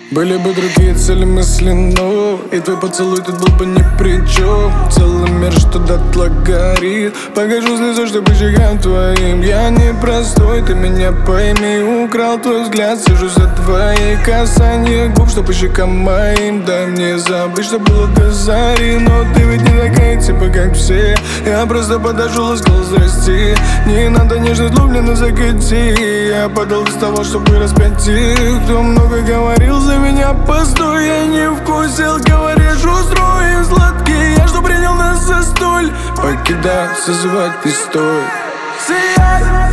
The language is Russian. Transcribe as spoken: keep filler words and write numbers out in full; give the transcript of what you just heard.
Были бы другие цели, мысли, но и твой поцелуй тут был бы ни при чем. Целый мир, что дотла горит. Покажу слезу, что по щекам твоим. Я не простой, ты меня пойми. Украл твой взгляд, сижу за твои касания губ, что по щекам моим. Дай мне забыть, что было до зари. Но ты ведь не такая, типа как все. Я просто подошел и сказал здрасти. Не надо нежность, влюбленно закати. Я подал без того, чтобы распять их. Кто много говорил за меня, постой, я не вкусил. Говоришь, устроим сладкий. Я что принял нас за столь. Покидай, созывать не стой. Сияй!